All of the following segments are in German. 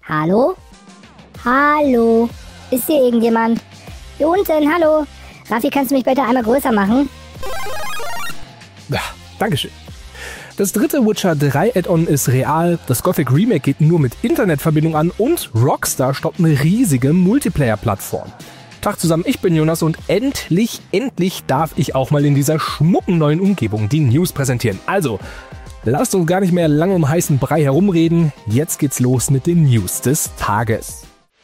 Hallo? Hallo? Ist hier irgendjemand? Hier unten, hallo? Raffi, kannst du mich bitte einmal größer machen? Ja, Dankeschön. Das dritte Witcher 3 Add-on ist real, das Gothic Remake geht nur mit Internetverbindung an und Rockstar stoppt eine riesige Multiplayer-Plattform. Tag zusammen, ich bin Jonas und endlich darf ich auch mal in dieser schmucken neuen Umgebung die News präsentieren. Also, lasst uns gar nicht mehr lange um heißen Brei herumreden, jetzt geht's los mit den News des Tages.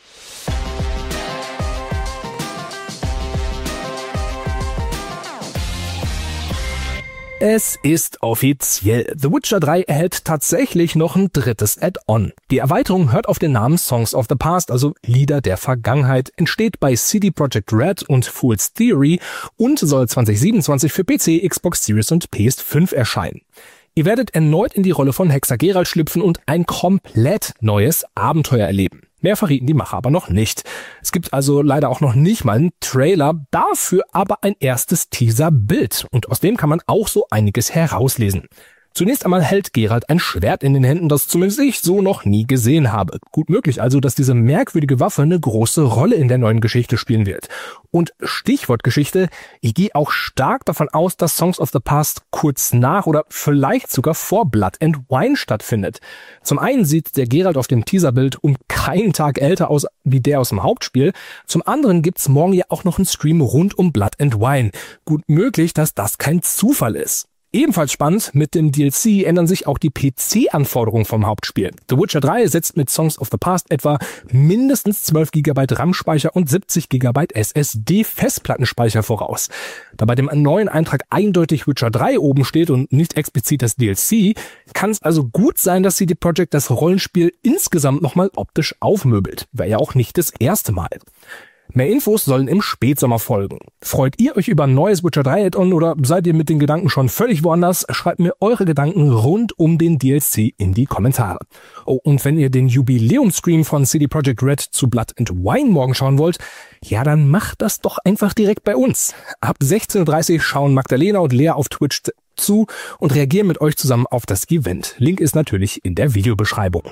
Es ist offiziell. The Witcher 3 erhält tatsächlich noch ein drittes Add-on. Die Erweiterung hört auf den Namen Songs of the Past, also Lieder der Vergangenheit, entsteht bei CD Projekt Red und Fool's Theory und soll 2027 für PC, Xbox Series und PS5 erscheinen. Ihr werdet erneut in die Rolle von Hexer Geralt schlüpfen und ein komplett neues Abenteuer erleben. Mehr verrieten die Macher aber noch nicht. Es gibt also leider auch noch nicht mal einen Trailer, dafür aber ein erstes Teaser-Bild. Und aus dem kann man auch so einiges herauslesen. Zunächst einmal hält Geralt ein Schwert in den Händen, das zumindest ich so noch nie gesehen habe. Gut möglich also, dass diese merkwürdige Waffe eine große Rolle in der neuen Geschichte spielen wird. Und Stichwort Geschichte, ich gehe auch stark davon aus, dass Songs of the Past kurz nach oder vielleicht sogar vor Blood and Wine stattfindet. Zum einen sieht der Geralt auf dem Teaserbild um keinen Tag älter aus wie der aus dem Hauptspiel. Zum anderen gibt's morgen ja auch noch einen Stream rund um Blood and Wine. Gut möglich, dass das kein Zufall ist. Ebenfalls spannend, mit dem DLC ändern sich auch die PC-Anforderungen vom Hauptspiel. The Witcher 3 setzt mit Songs of the Past etwa mindestens 12 GB RAM-Speicher und 70 GB SSD-Festplattenspeicher voraus. Da bei dem neuen Eintrag eindeutig Witcher 3 oben steht und nicht explizit das DLC, kann es also gut sein, dass CD Projekt das Rollenspiel insgesamt nochmal optisch aufmöbelt. Wäre ja auch nicht das erste Mal. Mehr Infos sollen im Spätsommer folgen. Freut ihr euch über ein neues Witcher 3 Add-on oder seid ihr mit den Gedanken schon völlig woanders? Schreibt mir eure Gedanken rund um den DLC in die Kommentare. Oh, und wenn ihr den Jubiläumsstream von CD Projekt Red zu Blood and Wine morgen schauen wollt, ja, dann macht das doch einfach direkt bei uns. Ab 16:30 Uhr schauen Magdalena und Lea auf Twitch zu und reagieren mit euch zusammen auf das Event. Link ist natürlich in der Videobeschreibung.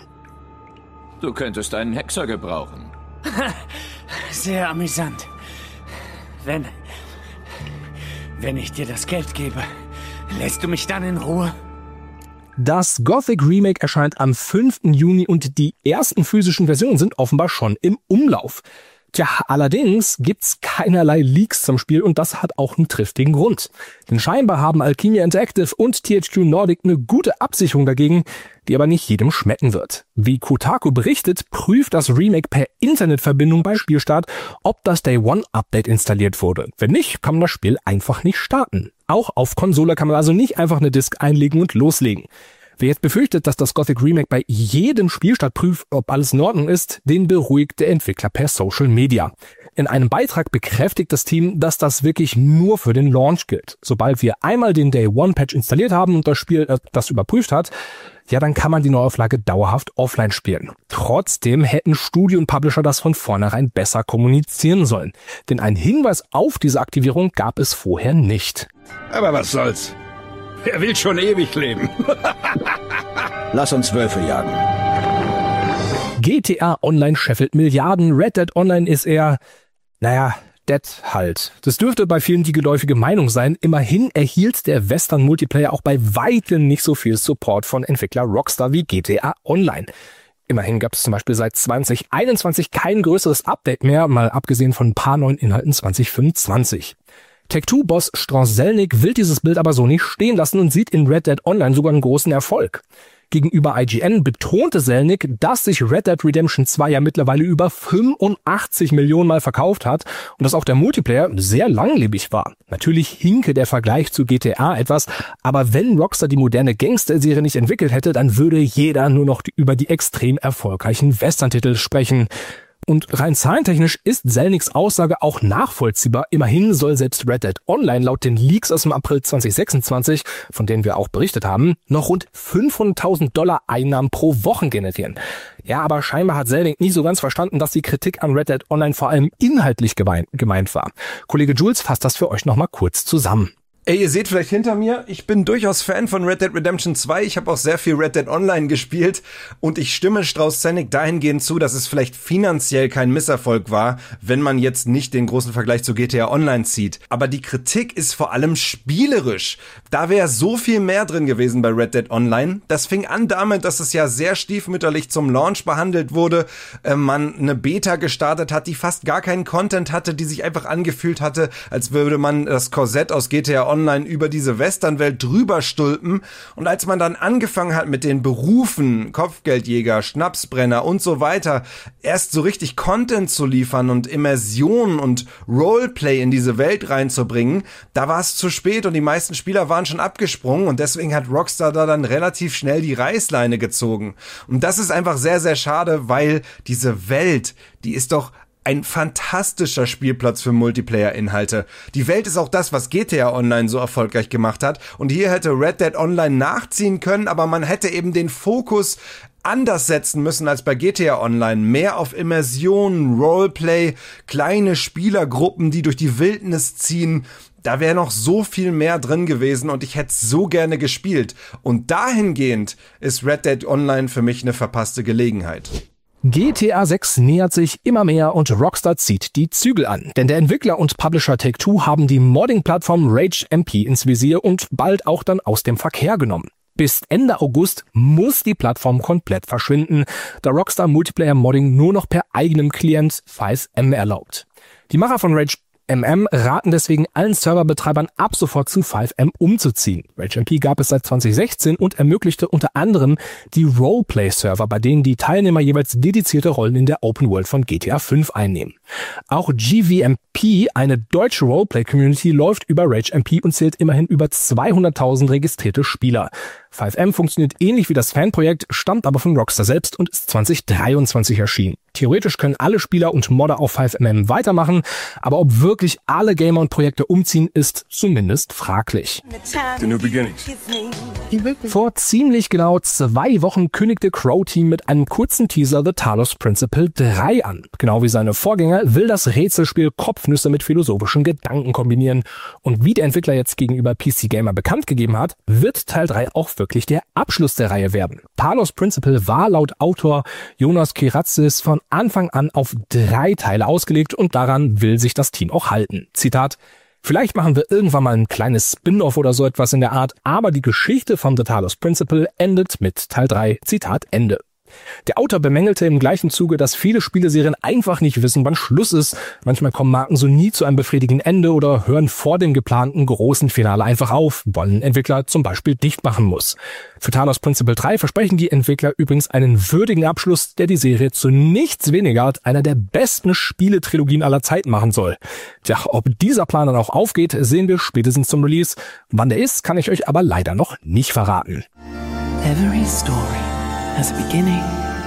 Du könntest einen Hexer gebrauchen. Sehr amüsant. Wenn ich dir das Geld gebe, lässt du mich dann in Ruhe? Das Gothic Remake erscheint am 5. Juni und die ersten physischen Versionen sind offenbar schon im Umlauf. Tja, allerdings gibt's keinerlei Leaks zum Spiel und das hat auch einen triftigen Grund. Denn scheinbar haben Alchemia Interactive und THQ Nordic eine gute Absicherung dagegen, die aber nicht jedem schmecken wird. Wie Kotaku berichtet, prüft das Remake per Internetverbindung bei Spielstart, ob das Day-One-Update installiert wurde. Wenn nicht, kann man das Spiel einfach nicht starten. Auch auf Konsole kann man also nicht einfach eine Disk einlegen und loslegen. Wer jetzt befürchtet, dass das Gothic Remake bei jedem Spielstart prüft, ob alles in Ordnung ist, den beruhigt der Entwickler per Social Media. In einem Beitrag bekräftigt das Team, dass das wirklich nur für den Launch gilt. Sobald wir einmal den Day-One-Patch installiert haben und das Spiel das überprüft hat, ja, dann kann man die Neuauflage dauerhaft offline spielen. Trotzdem hätten Studio und Publisher das von vornherein besser kommunizieren sollen. Denn einen Hinweis auf diese Aktivierung gab es vorher nicht. Aber was soll's? Wer will schon ewig leben? Lass uns Wölfe jagen. GTA Online scheffelt Milliarden, Red Dead Online ist eher, Dead halt. Das dürfte bei vielen die geläufige Meinung sein. Immerhin erhielt der Western-Multiplayer auch bei weitem nicht so viel Support von Entwickler Rockstar wie GTA Online. Immerhin gab es zum Beispiel seit 2021 kein größeres Update mehr, mal abgesehen von ein paar neuen Inhalten 2025. Tech2-Boss Strauss Zelnick will dieses Bild aber so nicht stehen lassen und sieht in Red Dead Online sogar einen großen Erfolg. Gegenüber IGN betonte Zelnick, dass sich Red Dead Redemption 2 ja mittlerweile über 85 Millionen Mal verkauft hat und dass auch der Multiplayer sehr langlebig war. Natürlich hinke der Vergleich zu GTA etwas, aber wenn Rockstar die moderne Gangster-Serie nicht entwickelt hätte, dann würde jeder nur noch über die extrem erfolgreichen Western-Titel sprechen. Und rein zahlentechnisch ist Zelnicks Aussage auch nachvollziehbar. Immerhin soll selbst Red Dead Online laut den Leaks aus dem April 2026, von denen wir auch berichtet haben, noch rund $500.000 Einnahmen pro Woche generieren. Ja, aber scheinbar hat Zelnick nicht so ganz verstanden, dass die Kritik an Red Dead Online vor allem inhaltlich gemeint war. Kollege Jules fasst das für euch nochmal kurz zusammen. Ey, ihr seht vielleicht hinter mir, ich bin durchaus Fan von Red Dead Redemption 2. Ich habe auch sehr viel Red Dead Online gespielt und ich stimme Strauss Zelnick dahingehend zu, dass es vielleicht finanziell kein Misserfolg war, wenn man jetzt nicht den großen Vergleich zu GTA Online zieht. Aber die Kritik ist vor allem spielerisch. Da wäre so viel mehr drin gewesen bei Red Dead Online. Das fing an damit, dass es ja sehr stiefmütterlich zum Launch behandelt wurde. Man eine Beta gestartet hat, die fast gar keinen Content hatte, die sich einfach angefühlt hatte, als würde man das Korsett aus GTA Online über diese Westernwelt drüber stülpen. Und als man dann angefangen hat mit den Berufen, Kopfgeldjäger, Schnapsbrenner und so weiter, erst so richtig Content zu liefern und Immersion und Roleplay in diese Welt reinzubringen, da war es zu spät und die meisten Spieler waren schon abgesprungen und deswegen hat Rockstar da dann relativ schnell die Reißleine gezogen. Und das ist einfach sehr, sehr schade, weil diese Welt, die ist doch ein fantastischer Spielplatz für Multiplayer-Inhalte. Die Welt ist auch das, was GTA Online so erfolgreich gemacht hat. Und hier hätte Red Dead Online nachziehen können, aber man hätte eben den Fokus anders setzen müssen als bei GTA Online. Mehr auf Immersion, Roleplay, kleine Spielergruppen, die durch die Wildnis ziehen. Da wäre noch so viel mehr drin gewesen und ich hätte so gerne gespielt. Und dahingehend ist Red Dead Online für mich eine verpasste Gelegenheit. GTA 6 nähert sich immer mehr und Rockstar zieht die Zügel an. Denn der Entwickler und Publisher Take-Two haben die Modding-Plattform RageMP ins Visier und bald auch dann aus dem Verkehr genommen. Bis Ende August muss die Plattform komplett verschwinden, da Rockstar Multiplayer-Modding nur noch per eigenem Klient FiveM erlaubt. Die Macher von RageMP raten deswegen allen Serverbetreibern ab sofort zu FiveM umzuziehen. RageMP gab es seit 2016 und ermöglichte unter anderem die Roleplay-Server, bei denen die Teilnehmer jeweils dedizierte Rollen in der Open World von GTA 5 einnehmen. Auch GVMP, eine deutsche Roleplay-Community, läuft über RageMP und zählt immerhin über 200.000 registrierte Spieler. FiveM funktioniert ähnlich wie das Fanprojekt, stammt aber von Rockstar selbst und ist 2023 erschienen. Theoretisch können alle Spieler und Modder auf FiveM weitermachen, aber ob wirklich alle Gamer und Projekte umziehen, ist zumindest fraglich. Vor ziemlich genau 2 Wochen kündigte Crow Team mit einem kurzen Teaser The Talos Principle 3 an. Genau wie seine Vorgänger will das Rätselspiel Kopfnüsse mit philosophischen Gedanken kombinieren. Und wie der Entwickler jetzt gegenüber PC Gamer bekannt gegeben hat, wird Teil 3 auch wirklich der Abschluss der Reihe werden. Talos Principle war laut Autor Jonas Kiratsis von Anfang an auf 3 Teile ausgelegt und daran will sich das Team auch halten. Zitat: Vielleicht machen wir irgendwann mal ein kleines Spin-off oder so etwas in der Art, aber die Geschichte von The Talos Principle endet mit Teil 3, Zitat Ende. Der Autor bemängelte im gleichen Zuge, dass viele Spieleserien einfach nicht wissen, wann Schluss ist. Manchmal kommen Marken so nie zu einem befriedigenden Ende oder hören vor dem geplanten großen Finale einfach auf, weil ein Entwickler zum Beispiel dicht machen muss. Für Talos Principle 3 versprechen die Entwickler übrigens einen würdigen Abschluss, der die Serie zu nichts weniger als einer der besten Spieletrilogien aller Zeiten machen soll. Tja, ob dieser Plan dann auch aufgeht, sehen wir spätestens zum Release. Wann der ist, kann ich euch aber leider noch nicht verraten. Every story has a beginning.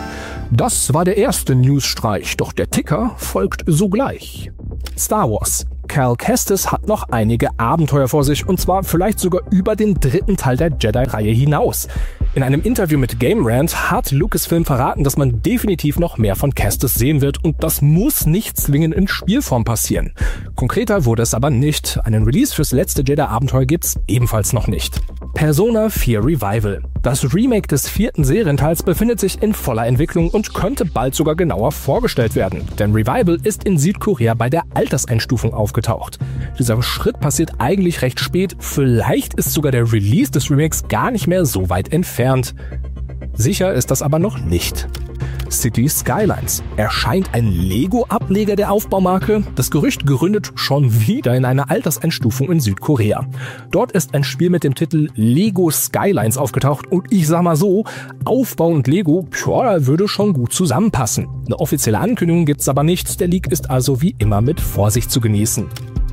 Das war der erste Newsstreich, doch der Ticker folgt sogleich. Star Wars. Cal Kestis hat noch einige Abenteuer vor sich, und zwar vielleicht sogar über den 3. Teil der Jedi-Reihe hinaus. In einem Interview mit Game Rant hat Lucasfilm verraten, dass man definitiv noch mehr von Kestis sehen wird, und das muss nicht zwingend in Spielform passieren. Konkreter wurde es aber nicht. Einen Release fürs letzte Jedi-Abenteuer gibt's ebenfalls noch nicht. Persona 4 Revival. Das Remake des 4. Serienteils befindet sich in voller Entwicklung und könnte bald sogar genauer vorgestellt werden. Denn Revival ist in Südkorea bei der Alterseinstufung aufgetaucht. Dieser Schritt passiert eigentlich recht spät. Vielleicht ist sogar der Release des Remakes gar nicht mehr so weit entfernt. Sicher ist das aber noch nicht. Cities Skylines. Erscheint ein Lego-Ableger der Aufbaumarke? Das Gerücht gründet schon wieder in einer Alterseinstufung in Südkorea. Dort ist ein Spiel mit dem Titel Lego Skylines aufgetaucht und ich sag mal so, Aufbau und Lego, würde schon gut zusammenpassen. Eine offizielle Ankündigung gibt's aber nicht, der Leak ist also wie immer mit Vorsicht zu genießen.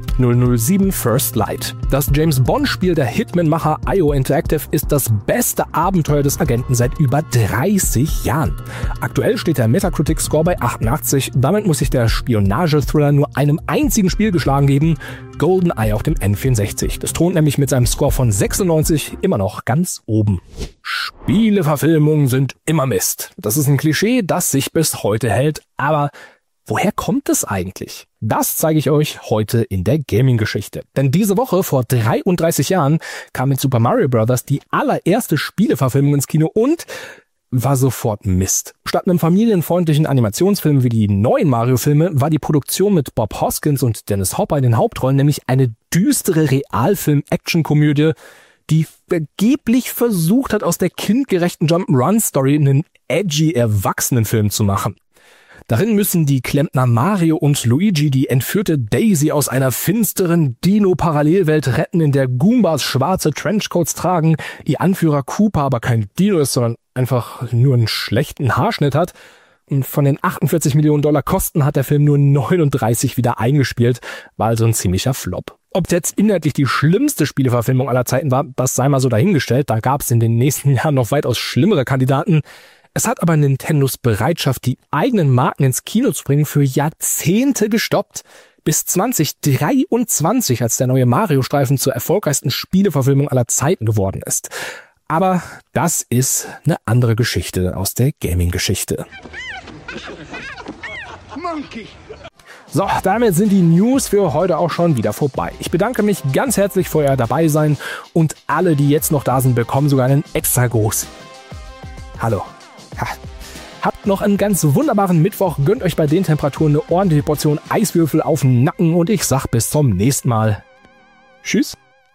007 First Light. Das James-Bond-Spiel der Hitman-Macher IO Interactive ist das beste Abenteuer des Agenten seit über 30 Jahren. Aktuell steht der Metacritic-Score bei 88. Damit muss sich der Spionage-Thriller nur einem einzigen Spiel geschlagen geben: GoldenEye auf dem N64. Das thront nämlich mit seinem Score von 96 immer noch ganz oben. Spieleverfilmungen sind immer Mist. Das ist ein Klischee, das sich bis heute hält, aber Woher kommt es eigentlich? Das zeige ich euch heute in der Gaming-Geschichte. Denn diese Woche, vor 33 Jahren, kam mit Super Mario Bros. Die allererste Spieleverfilmung ins Kino und war sofort Mist. Statt einem familienfreundlichen Animationsfilm wie die neuen Mario-Filme war die Produktion mit Bob Hoskins und Dennis Hopper in den Hauptrollen nämlich eine düstere Realfilm-Action-Komödie, die vergeblich versucht hat, aus der kindgerechten Jump'n'Run-Story einen edgy Erwachsenenfilm zu machen. Darin müssen die Klempner Mario und Luigi die entführte Daisy aus einer finsteren Dino-Parallelwelt retten, in der Goombas schwarze Trenchcoats tragen, ihr Anführer Koopa aber kein Dino ist, sondern einfach nur einen schlechten Haarschnitt hat. Und von den 48 Millionen Dollar Kosten hat der Film nur 39 wieder eingespielt, war also ein ziemlicher Flop. Ob es jetzt inhaltlich die schlimmste Spieleverfilmung aller Zeiten war, das sei mal so dahingestellt, da gab es in den nächsten Jahren noch weitaus schlimmere Kandidaten. Es hat aber Nintendos Bereitschaft, die eigenen Marken ins Kino zu bringen, für Jahrzehnte gestoppt. Bis 2023, als der neue Mario-Streifen zur erfolgreichsten Spieleverfilmung aller Zeiten geworden ist. Aber das ist eine andere Geschichte aus der Gaming-Geschichte. So, damit sind die News für heute auch schon wieder vorbei. Ich bedanke mich ganz herzlich für euer Dabeisein und alle, die jetzt noch da sind, bekommen sogar einen extra Gruß. Hallo. Habt noch einen ganz wunderbaren Mittwoch, gönnt euch bei den Temperaturen eine ordentliche Portion Eiswürfel auf den Nacken und ich sag bis zum nächsten Mal. Tschüss.